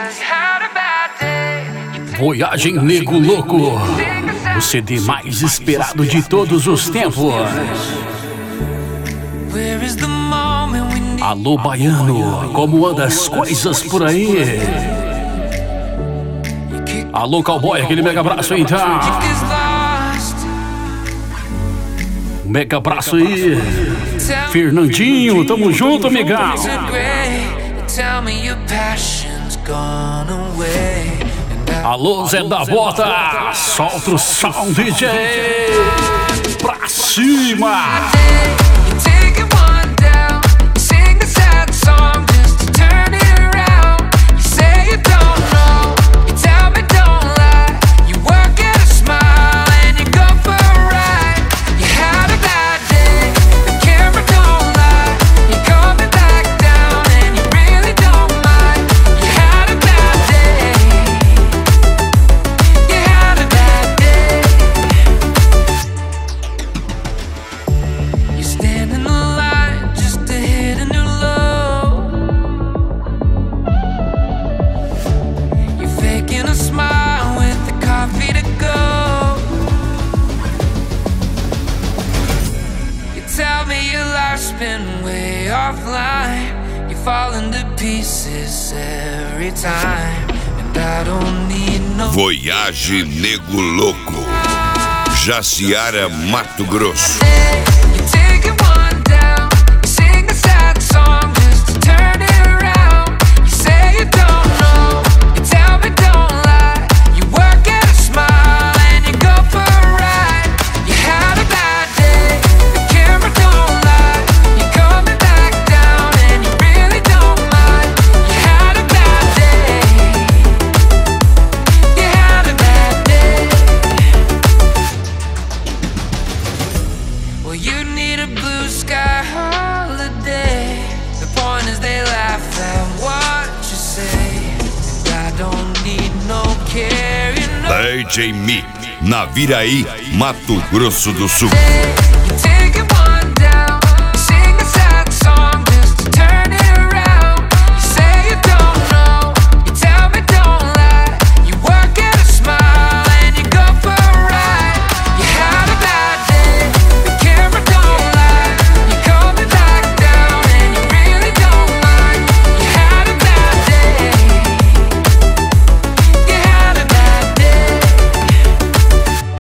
Voyagem Nego Louco, o CD mais esperado de todos os tempos. Alô, baiano, como andam as coisas por aí? Alô, cowboy, aquele mega abraço aí, então. Mega abraço aí. Fernandinho, tamo junto, amigão. Alô, Zé da Bota, solta o som, DJ. Pra cima. Voyage Nego Louco, Jaciara, Mato Grosso. DJ Mi, Naviraí, Mato Grosso do Sul.